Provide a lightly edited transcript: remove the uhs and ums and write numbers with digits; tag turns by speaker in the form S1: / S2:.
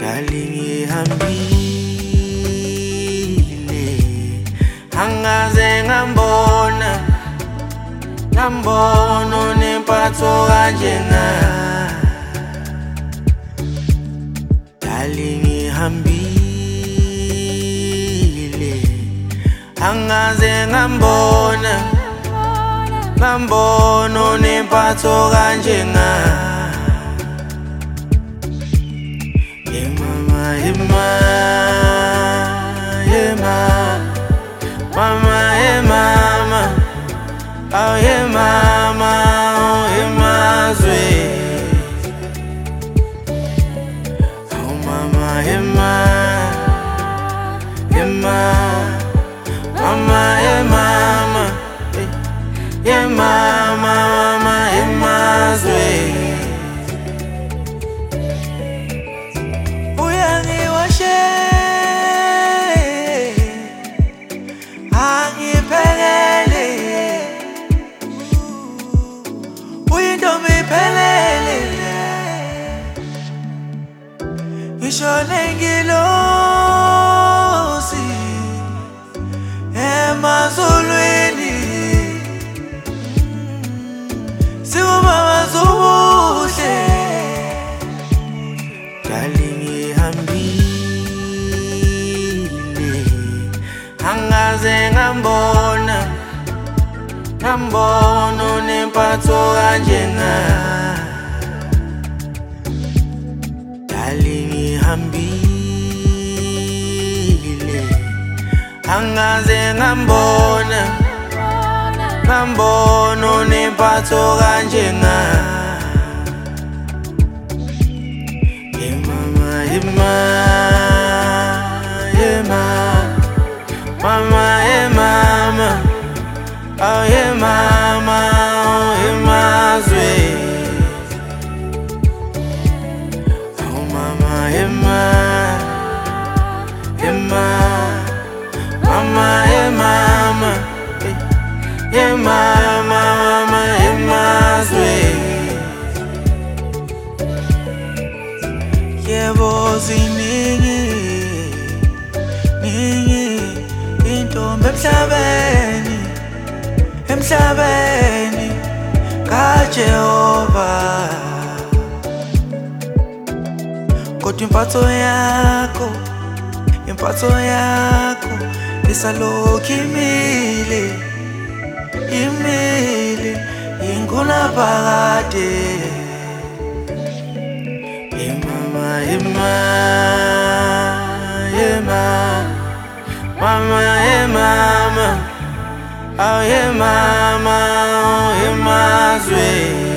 S1: Ngalingihambile angaze ngambona nempatho kanjenga. Ngalingihambile angaze ngambona nempatho kanjenga. Mama, oh yeah mama, oh yeah mazwe. Oh mama, yeah mama, yeah mama, yeah mama, yeah mazwe. Ngilosi emazulwini siwumama zobuhle. Ngalingihambile angaze ngambona nempatho kanjenga. Ngalingihambile angaze ngambona nempatho kanjenga. Yeah mama, yeah mama, yeah mama, oh yeah mama, oh yeah mazwe. Yeah mama, yeah mazwe. Yebo ziningi intombi emhlabeni kaJehova, kodwa impatho yakho isalokhu imile ingunaphakade. Yeah mama, yeah mama, yeah mama, oh yeah mama, oh yeah mazwe.